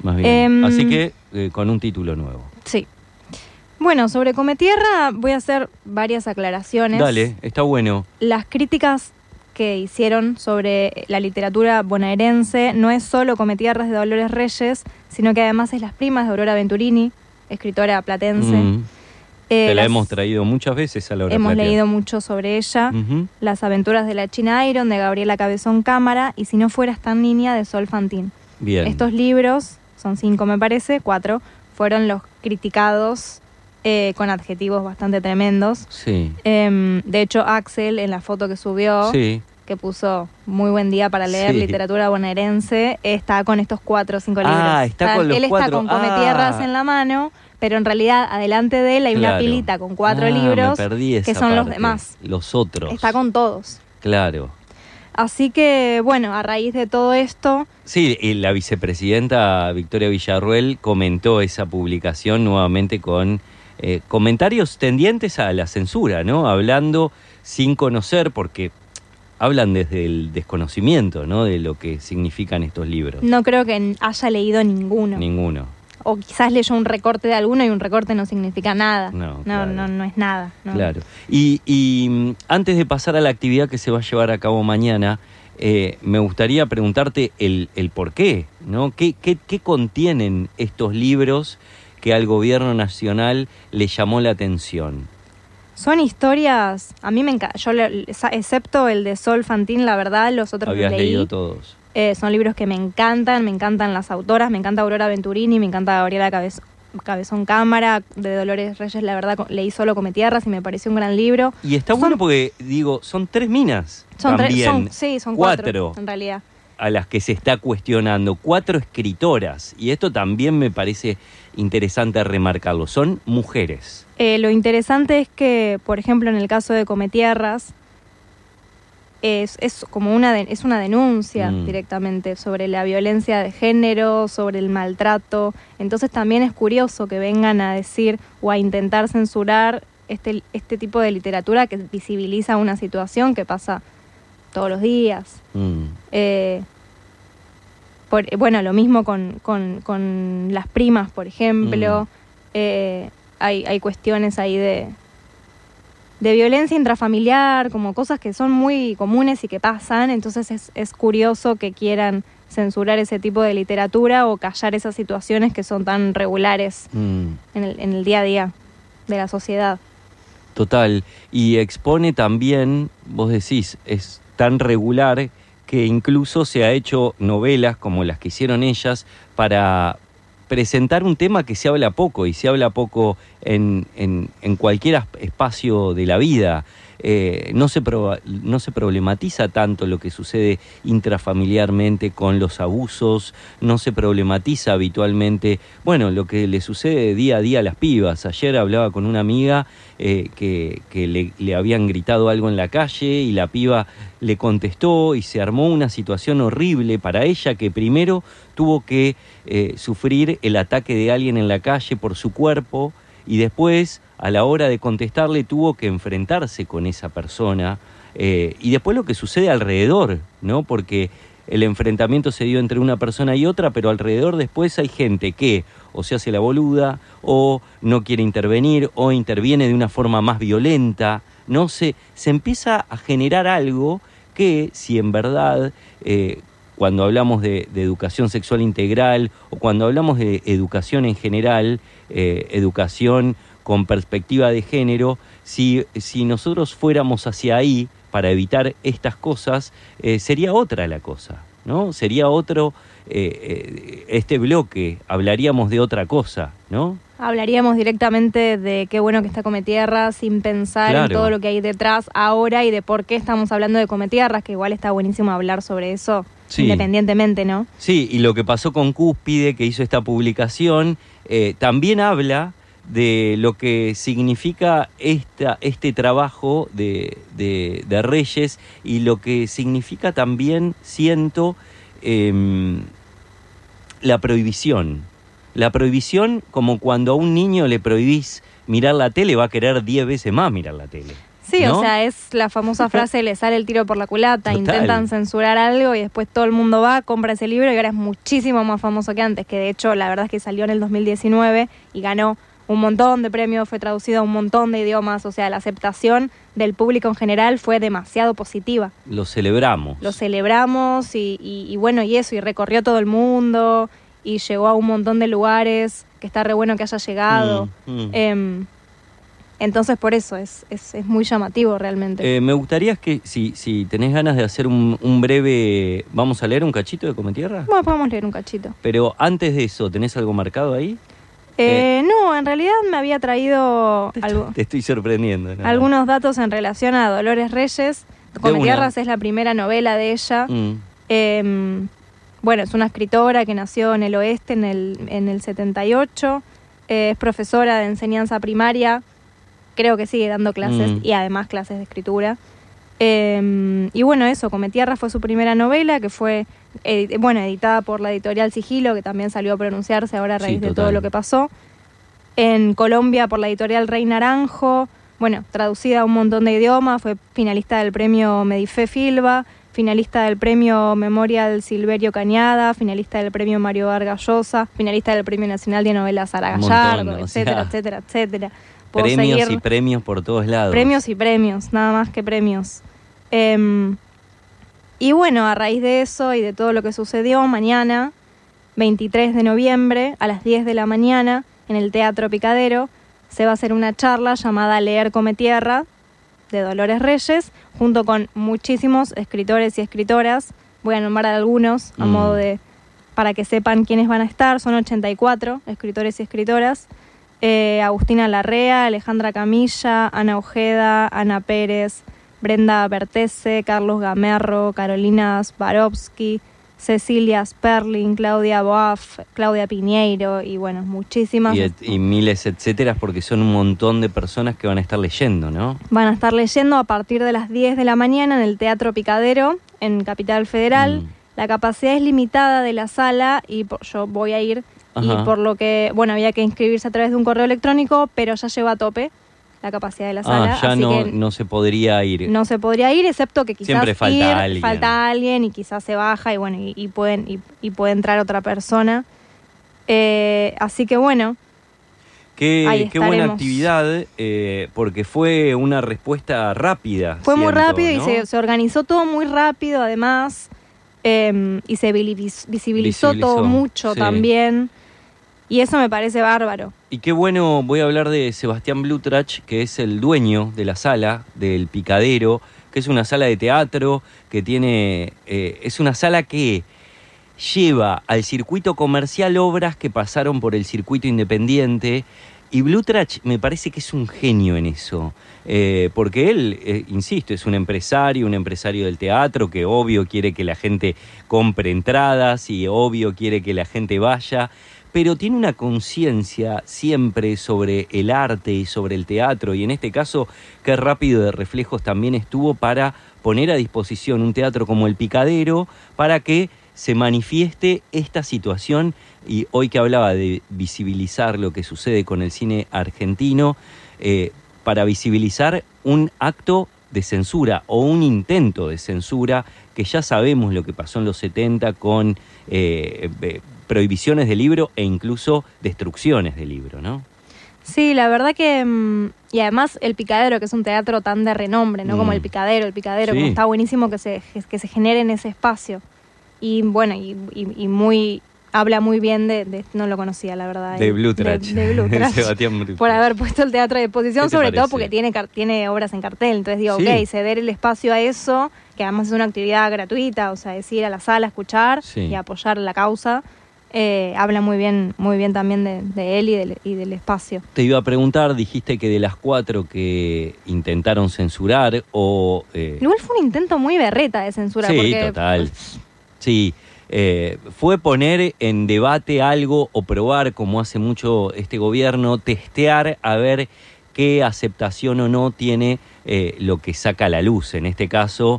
Así que con un título nuevo. Sí. Bueno, sobre Cometierra voy a hacer varias aclaraciones. Dale, está bueno. Las críticas que hicieron sobre la literatura bonaerense no es solo Cometierras de Dolores Reyes, sino que además es Las primas de Aurora Venturini, escritora platense. Te la hemos traído muchas veces a la hora. Hemos leído mucho sobre ella. Las aventuras de la China Iron, de Gabriela Cabezón Cámara, y Si no fueras tan niña, de Sol Fantín. Bien. Estos libros, son 5 me parece, 4, fueron los criticados con adjetivos bastante tremendos. Sí. De hecho, Axel, en la foto que subió, que puso muy buen día para leer literatura bonaerense, está con estos 4 o 5 libros. Está con los él 4. Está con Cometierras en la mano, pero en realidad adelante de él hay una pilita con 4 libros que son los demás. Los otros. Está con todos. Claro. Así que, bueno, a raíz de todo esto... Sí, y la vicepresidenta Victoria Villarruel comentó esa publicación nuevamente con comentarios tendientes a la censura, ¿no? Hablando sin conocer, porque hablan desde el desconocimiento, ¿no? De lo que significan estos libros. No creo que haya leído ninguno. Ninguno. O quizás leyó un recorte de alguno y un recorte no significa nada. No es nada. No. Claro. Y antes de pasar a la actividad que se va a llevar a cabo mañana, me gustaría preguntarte el por qué, ¿no? ¿Qué contienen estos libros que al gobierno nacional le llamó la atención? Son historias, a mí me encanta, excepto el de Sol Fantín, la verdad, los otros Habías los leí. leído todos. Son libros que me encantan las autoras, me encanta Aurora Venturini, me encanta Gabriela Cabezón Cámara, de Dolores Reyes, la verdad, leí solo Cometierras y me pareció un gran libro. Y está bueno porque, digo, son 3 minas. Son también. Son 4 en realidad. a las que se está cuestionando. 4 escritoras, y esto también me parece interesante remarcarlo, son mujeres. Lo interesante es que, por ejemplo, en el caso de Cometierras, es como una denuncia directamente sobre la violencia de género, sobre el maltrato. Entonces también es curioso que vengan a decir o a intentar censurar este tipo de literatura que visibiliza una situación que pasa todos los días. Bueno, lo mismo con las primas, por ejemplo. Hay cuestiones ahí de violencia intrafamiliar, como cosas que son muy comunes y que pasan. Entonces es curioso que quieran censurar ese tipo de literatura o callar esas situaciones que son tan regulares en el día a día de la sociedad. Total. Y expone también, vos decís, es tan regular que incluso se ha hecho novelas como las que hicieron ellas para presentar un tema que se habla poco, y se habla poco en cualquier espacio de la vida. No se problematiza tanto lo que sucede intrafamiliarmente con los abusos, no se problematiza habitualmente, bueno, lo que le sucede día a día a las pibas. Ayer hablaba con una amiga que le habían gritado algo en la calle y la piba le contestó y se armó una situación horrible para ella, que primero tuvo que sufrir el ataque de alguien en la calle por su cuerpo, y después, a la hora de contestarle, tuvo que enfrentarse con esa persona. Y después lo que sucede alrededor, ¿no? Porque el enfrentamiento se dio entre una persona y otra, pero alrededor después hay gente que o se hace la boluda, o no quiere intervenir, o interviene de una forma más violenta. No se empieza a generar algo que, si en verdad, cuando hablamos de educación sexual integral, o cuando hablamos de educación en general, educación con perspectiva de género, si nosotros fuéramos hacia ahí para evitar estas cosas, sería otra la cosa, ¿no? Sería otro este bloque, hablaríamos de otra cosa, ¿no? Hablaríamos directamente de qué bueno que está Cometierras, sin pensar en todo lo que hay detrás ahora y de por qué estamos hablando de Cometierras, que igual está buenísimo hablar sobre eso, independientemente, ¿no? Sí, y lo que pasó con Cúspide, que hizo esta publicación, también habla de lo que significa este trabajo de Reyes, y lo que significa también, siento, la prohibición. La prohibición, como cuando a un niño le prohibís mirar la tele, va a querer 10 veces más mirar la tele. Sí, ¿no? O sea, es la famosa frase, le sale el tiro por la culata. Total. Intentan censurar algo y después todo el mundo va, compra ese libro, y ahora es muchísimo más famoso que antes, que de hecho la verdad es que salió en el 2019 y ganó un montón de premios, fue traducido a un montón de idiomas. O sea, la aceptación del público en general fue demasiado positiva. Lo celebramos. Lo celebramos y bueno, y eso, y recorrió todo el mundo y llegó a un montón de lugares, que está re bueno que haya llegado. Entonces por eso es muy llamativo realmente. Me gustaría que si tenés ganas de hacer un breve... ¿Vamos a leer un cachito de Cometierras? Bueno, podemos leer un cachito. Pero antes de eso, ¿tenés algo marcado ahí? No, en realidad me había traído algo. Te estoy sorprendiendo, ¿no? Algunos datos en relación a Dolores Reyes. Cometierras es la primera novela de ella. Bueno, es una escritora que nació en el oeste en el 78. Es profesora de enseñanza primaria. Creo que sigue dando clases y además clases de escritura. Y bueno, eso, Cometierras fue su primera novela, que fue editada por la editorial Sigilo, que también salió a pronunciarse ahora a raíz de todo lo que pasó. En Colombia por la editorial Rey Naranjo, bueno, traducida a un montón de idiomas, fue finalista del premio Medife Filba, finalista del premio Memorial Silverio Cañada, finalista del premio Mario Vargas Llosa, finalista del premio Nacional de Novela Sara Gallardo, etcétera. Premios y premios por todos lados. Premios y premios, nada más que premios. Y bueno, a raíz de eso y de todo lo que sucedió, mañana, 23 de noviembre, a las 10 de la mañana, en el Teatro Picadero, se va a hacer una charla llamada Leer Cometierra, de Dolores Reyes, junto con muchísimos escritores y escritoras. Voy a nombrar algunos, a modo de... para que sepan quiénes van a estar. Son 84 escritores y escritoras. Agustina Larrea, Alejandra Camilla, Ana Ojeda, Ana Pérez, Brenda Bertese, Carlos Gamerro, Carolina Swarovski, Cecilia Sperling, Claudia Boaf, Claudia Piñeiro y bueno, muchísimas. Y miles, etcétera, porque son un montón de personas que van a estar leyendo, ¿no? Van a estar leyendo a partir de las 10 de la mañana en el Teatro Picadero, en Capital Federal. La capacidad es limitada de la sala y yo voy a ir. Ajá. Y por lo que, bueno, había que inscribirse a través de un correo electrónico, pero ya llegó a tope la capacidad de la sala. Ya así que no se podría ir. No se podría ir, excepto que quizás siempre falta alguien y quizás se baja y bueno, y puede entrar otra persona. Así que bueno. Qué buena actividad, porque fue una respuesta rápida. Fue muy rápido, ¿no? Y se organizó todo muy rápido, además, y se visibilizó todo mucho también. Y eso me parece bárbaro. Y qué bueno, voy a hablar de Sebastián Blutrach, que es el dueño de la sala del Picadero, que es una sala de teatro que tiene... es una sala que lleva al circuito comercial obras que pasaron por el circuito independiente. Y Blutrach me parece que es un genio en eso, porque él, insisto, es un empresario del teatro que obvio quiere que la gente compre entradas y obvio quiere que la gente vaya, pero tiene una conciencia siempre sobre el arte y sobre el teatro, y en este caso, qué rápido de reflejos también estuvo para poner a disposición un teatro como el Picadero para que se manifieste esta situación. Y hoy que hablaba de visibilizar lo que sucede con el cine argentino, para visibilizar un acto de censura o un intento de censura, que ya sabemos lo que pasó en los 70 con prohibiciones de libro e incluso destrucciones de libro, ¿no? Sí, la verdad que... y además el Picadero, que es un teatro tan de renombre, ¿no? Como el Picadero, sí. Como está buenísimo que se genere en ese espacio. Y bueno, y muy... Habla muy bien de no lo conocía, la verdad. De Blutrach. De Blutrach. Por haber puesto el teatro a disposición, sobre todo porque tiene obras en cartel. Entonces digo, ok, ceder el espacio a eso, que además es una actividad gratuita, o sea, es ir a la sala a escuchar y apoyar la causa. Habla muy bien también de él y del espacio. Te iba a preguntar, dijiste que de las 4 que intentaron censurar o... Igual fue un intento muy berreta de censura. Sí, porque, total. Sí. Fue poner en debate algo o probar, como hace mucho este gobierno, testear a ver qué aceptación o no tiene lo que saca a la luz. En este caso,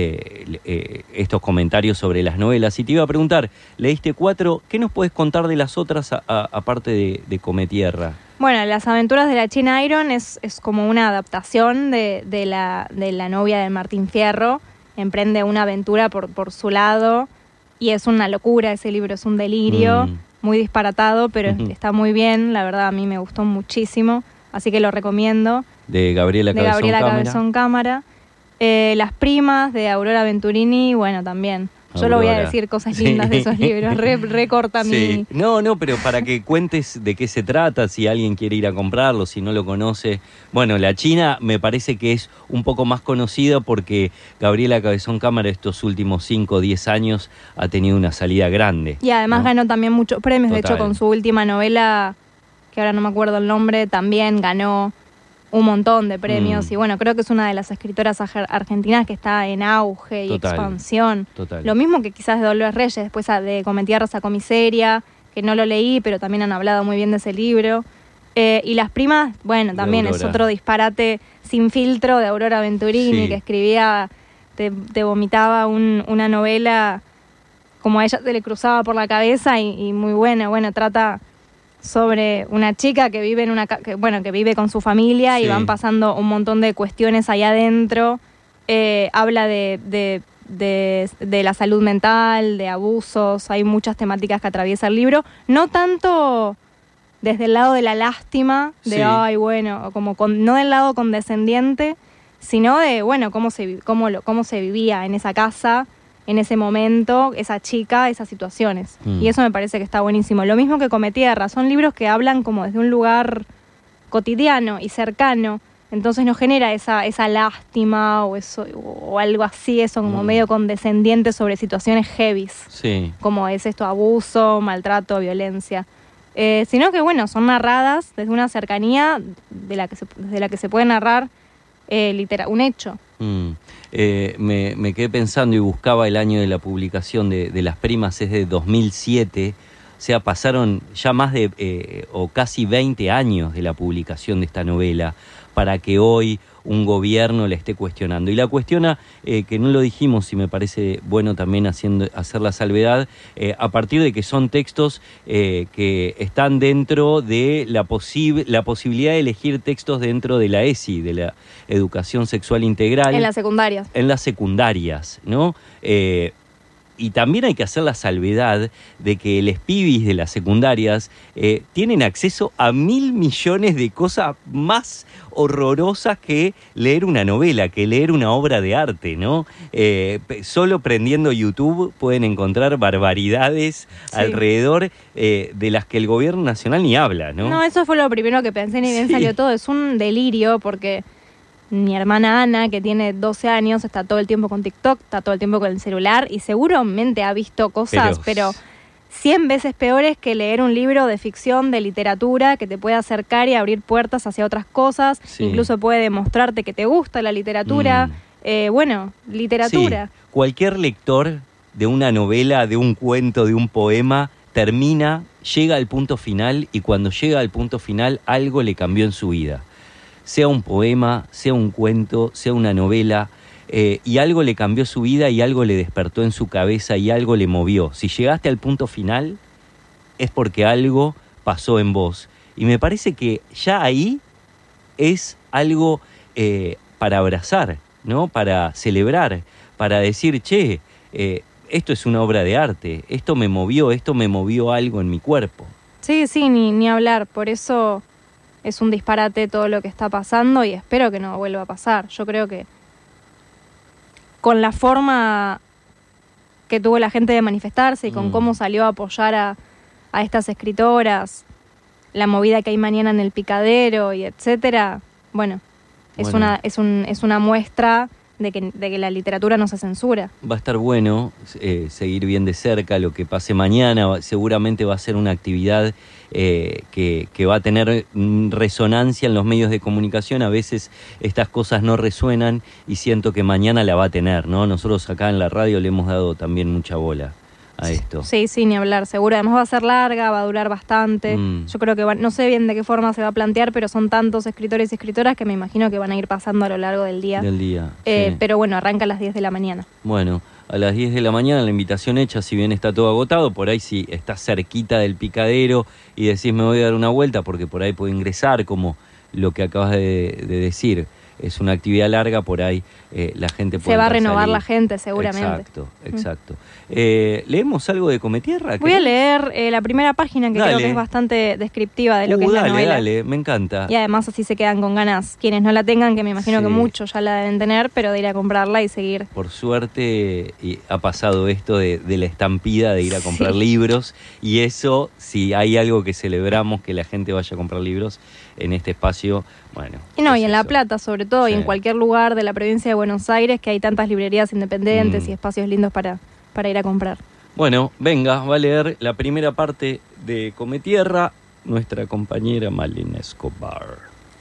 estos comentarios sobre las novelas. Y te iba a preguntar, leíste 4, ¿qué nos puedes contar de las otras aparte de Cometierra? Bueno, Las aventuras de la China Iron es como una adaptación de la novia de Martín Fierro. Emprende una aventura por su lado. Y es una locura ese libro, es un delirio, muy disparatado, pero está muy bien, la verdad a mí me gustó muchísimo, así que lo recomiendo. De Gabriela Cabezón Cámara. Las primas, de Aurora Venturini, bueno, también. Yo lo voy a decir cosas lindas de esos libros, recorta mi... No, pero para que cuentes de qué se trata, si alguien quiere ir a comprarlo, si no lo conoce. Bueno, La China me parece que es un poco más conocida porque Gabriela Cabezón Cámara estos últimos 5 o 10 años ha tenido una salida grande. Y además ganó también muchos premios, de hecho con su última novela, que ahora no me acuerdo el nombre, también ganó un montón de premios y bueno, creo que es una de las escritoras argentinas que está en auge y expansión. Lo mismo que quizás de Dolores Reyes, después de Cometierra sacó Miseria, que no lo leí, pero también han hablado muy bien de ese libro. Y Las primas, bueno, también es otro disparate sin filtro de Aurora Venturini, que escribía, te vomitaba una novela como a ella se le cruzaba por la cabeza y muy buena. Bueno, trata sobre una chica que vive que vive con su familia y van pasando un montón de cuestiones ahí adentro. Habla de la salud mental, de abusos, hay muchas temáticas que atraviesa el libro, no tanto desde el lado de la lástima, no del lado condescendiente, sino de cómo se vivía en esa casa, en ese momento, esa chica, esas situaciones. Y eso me parece que está buenísimo. Lo mismo que Cometierra, son libros que hablan como desde un lugar cotidiano y cercano, entonces no genera esa lástima o algo así, eso como medio condescendiente sobre situaciones heavies, como es esto, abuso, maltrato, violencia. Sino que son narradas desde una cercanía desde la que se puede narrar un hecho. me quedé pensando y buscaba el año de la publicación de Las Primas, es de 2007. O sea, pasaron ya más de o casi 20 años de la publicación de esta novela para que hoy un gobierno la esté cuestionando. Y la cuestiona, que no lo dijimos y me parece bueno también hacer la salvedad, a partir de que son textos que están dentro de la posibilidad de elegir textos dentro de la ESI, de la Educación Sexual Integral. En las secundarias. En las secundarias, ¿no? Y también hay que hacer la salvedad de que los pibis de las secundarias tienen acceso a 1.000 millones de cosas más horrorosas que leer una novela, que leer una obra de arte, ¿no? Solo prendiendo YouTube pueden encontrar barbaridades alrededor de las que el gobierno nacional ni habla, ¿no? No, eso fue lo primero que pensé, ni bien salió todo. Es un delirio porque mi hermana Ana, que tiene 12 años, está todo el tiempo con TikTok, está todo el tiempo con el celular y seguramente ha visto cosas, pero 100 veces peores que leer un libro de ficción, de literatura, que te puede acercar y abrir puertas hacia otras cosas, incluso puede demostrarte que te gusta la literatura. Literatura. Sí. Cualquier lector de una novela, de un cuento, de un poema, llega al punto final, y cuando llega al punto final algo le cambió en su vida. Sea un poema, sea un cuento, sea una novela, y algo le cambió su vida y algo le despertó en su cabeza y algo le movió. Si llegaste al punto final es porque algo pasó en vos. Y me parece que ya ahí es algo para abrazar, ¿no? Para celebrar, para decir, che, esto es una obra de arte, esto me movió algo en mi cuerpo. Sí, ni hablar, por eso es un disparate todo lo que está pasando y espero que no vuelva a pasar. Yo creo que con la forma que tuvo la gente de manifestarse y con cómo salió a apoyar a estas escritoras, la movida que hay mañana en el Picadero y etcétera, es una muestra de que la literatura no se censura. Va a estar bueno seguir bien de cerca lo que pase mañana. Seguramente va a ser una actividad que va a tener resonancia en los medios de comunicación. A veces estas cosas no resuenan y siento que mañana la va a tener, ¿no? Nosotros acá en la radio le hemos dado también mucha bola a esto. Sí, ni hablar, seguro. Además va a ser larga, va a durar bastante. Yo creo que no sé bien de qué forma se va a plantear, pero son tantos escritores y escritoras que me imagino que van a ir pasando a lo largo del día. Sí. Pero arranca a las 10 de la mañana. Bueno, a las 10 de la mañana la invitación hecha, si bien está todo agotado, por ahí si estás cerquita del Picadero y decís me voy a dar una vuelta, porque por ahí puedo ingresar, como lo que acabas de decir. Es una actividad larga, por ahí la gente puede... Se va a renovar la gente, seguramente. Exacto. ¿Leemos algo de Cometierra? Voy a leer la primera página, que creo que es bastante descriptiva de lo que es la novela. Dale, me encanta. Y además así se quedan con ganas quienes no la tengan, que me imagino que muchos ya la deben tener, pero de ir a comprarla y seguir. Por suerte ha pasado esto de la estampida de ir a comprar libros, y eso, si hay algo que celebramos, que la gente vaya a comprar libros en este espacio, y en La Plata sobre todo, y en cualquier lugar de la provincia de Buenos Aires, que hay tantas librerías independientes y espacios lindos para ir a comprar. Bueno, venga, va a leer la primera parte de Cometierra nuestra compañera Malena Escobar.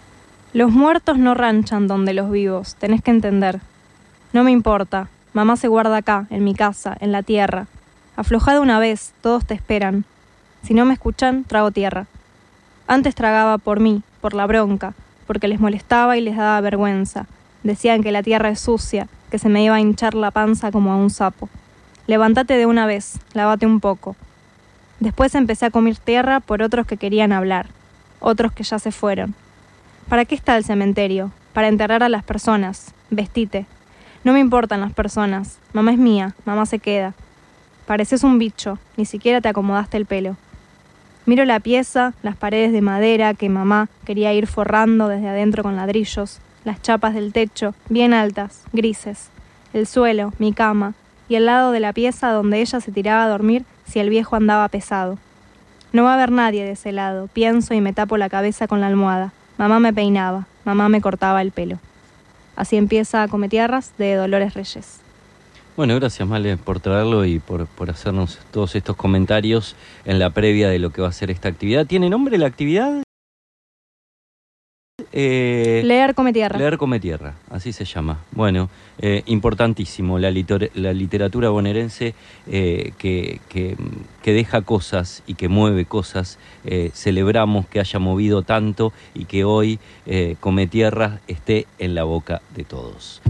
Los muertos no ranchan donde los vivos, tenés que entender. No me importa, mamá se guarda acá, en mi casa, en la tierra. Aflojada una vez, todos te esperan. Si no me escuchan, trago tierra. Antes tragaba por mí, por la bronca, porque les molestaba y les daba vergüenza. Decían que la tierra es sucia, que se me iba a hinchar la panza como a un sapo. Levántate de una vez, lávate un poco. Después empecé a comer tierra por otros que querían hablar, otros que ya se fueron. ¿Para qué está el cementerio? Para enterrar a las personas. Vestite. No me importan las personas. Mamá es mía, mamá se queda. Pareces un bicho, ni siquiera te acomodaste el pelo. Miro la pieza, las paredes de madera que mamá quería ir forrando desde adentro con ladrillos, las chapas del techo, bien altas, grises, el suelo, mi cama, y el lado de la pieza donde ella se tiraba a dormir si el viejo andaba pesado. No va a haber nadie de ese lado, pienso y me tapo la cabeza con la almohada. Mamá me peinaba, mamá me cortaba el pelo. Así empieza Cometierras de Dolores Reyes. Bueno, gracias Male por traerlo y por hacernos todos estos comentarios en la previa de lo que va a ser esta actividad. ¿Tiene nombre la actividad? Leer come tierra. Leer come tierra, así se llama. Bueno, importantísimo la literatura bonaerense que deja cosas y que mueve cosas. Celebramos que haya movido tanto y que hoy come tierra esté en la boca de todos.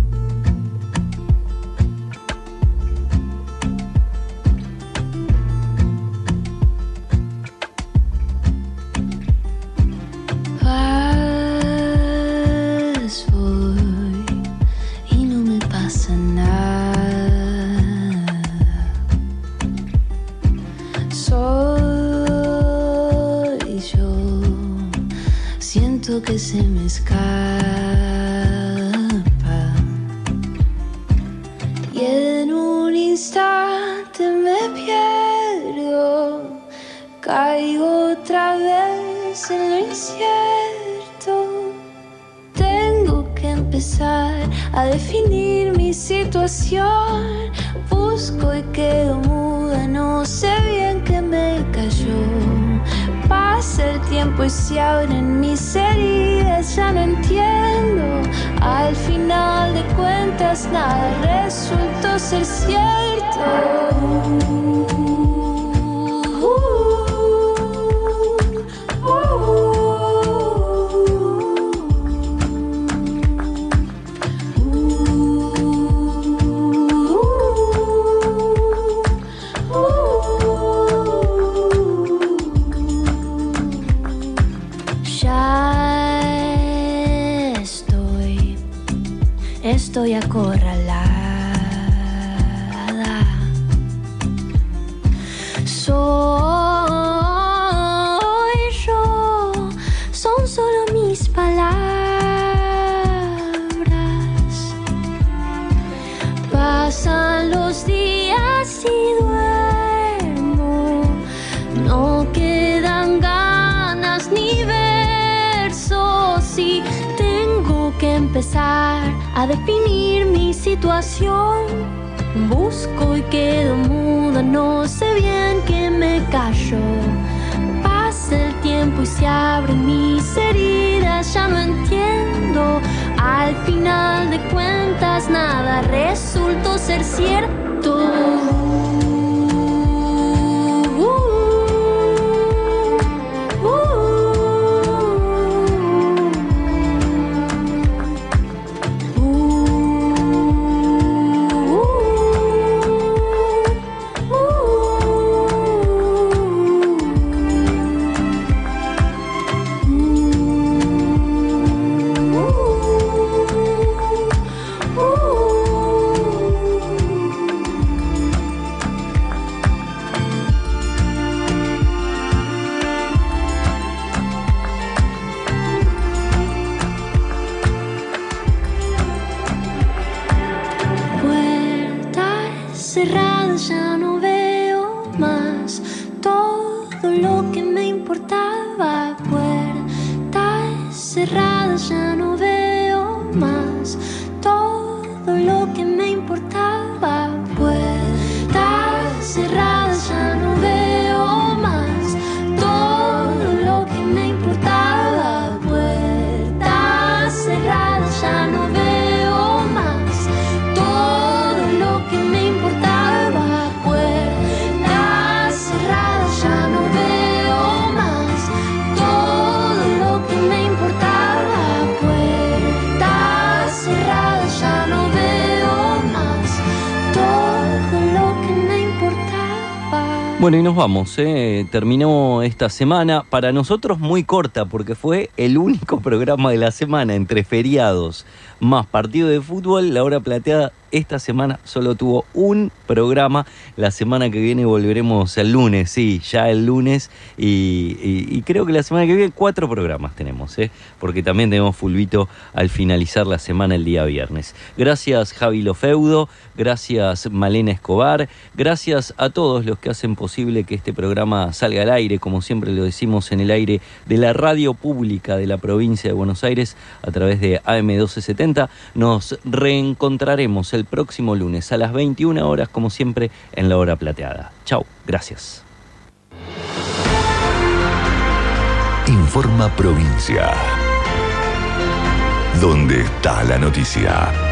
Voy y no me pasa nada. Soy yo, siento que se me escapa y en un instante me pierdo, caigo otra vez en lo incierto. Empezar a definir mi situación. Busco y quedo muda, no sé bien qué me cayó. Pasa el tiempo y se abren mis heridas, ya no entiendo. Al final de cuentas nada resultó ser cierto. Estoy acorralada. Soy yo, son solo mis palabras. Pasan los días y duermo, no quedan ganas ni versos y tengo que empezar a definir mi situación. Busco y quedo muda, no sé bien qué me cayó. Pasa el tiempo y se abren mis heridas, ya no entiendo. Al final de cuentas nada resultó ser cierto. Cerradas ya no veo más todo lo que me importaba. Puertas cerradas ya no veo más todo lo que me importaba. Puertas cerradas ya no veo más todo lo que me importaba. Puertas cerradas ya no veo más todo lo que me importaba. Puertas cerradas ya no veo más todo lo que me importaba. Puertas cerradas ya no veo más todo lo que me importaba. Bueno, y nos vamos, terminó esta semana, para nosotros muy corta, porque fue el único programa de la semana entre feriados más partido de fútbol. La Hora Plateada esta semana solo tuvo un programa. La semana que viene volveremos el lunes, sí, ya el lunes. Y creo que la semana que viene 4 programas tenemos, porque también tenemos fulbito al finalizar la semana el día viernes. Gracias Javi Lofeudo, gracias Malena Escobar, gracias a todos los que hacen posible que este programa salga al aire, como siempre lo decimos, en el aire de la radio pública de la provincia de Buenos Aires a través de AM 1270. Nos reencontraremos el próximo lunes a las 21 horas, como siempre, en La Hora Plateada. Chau, gracias. Informa Provincia. donde está la noticia.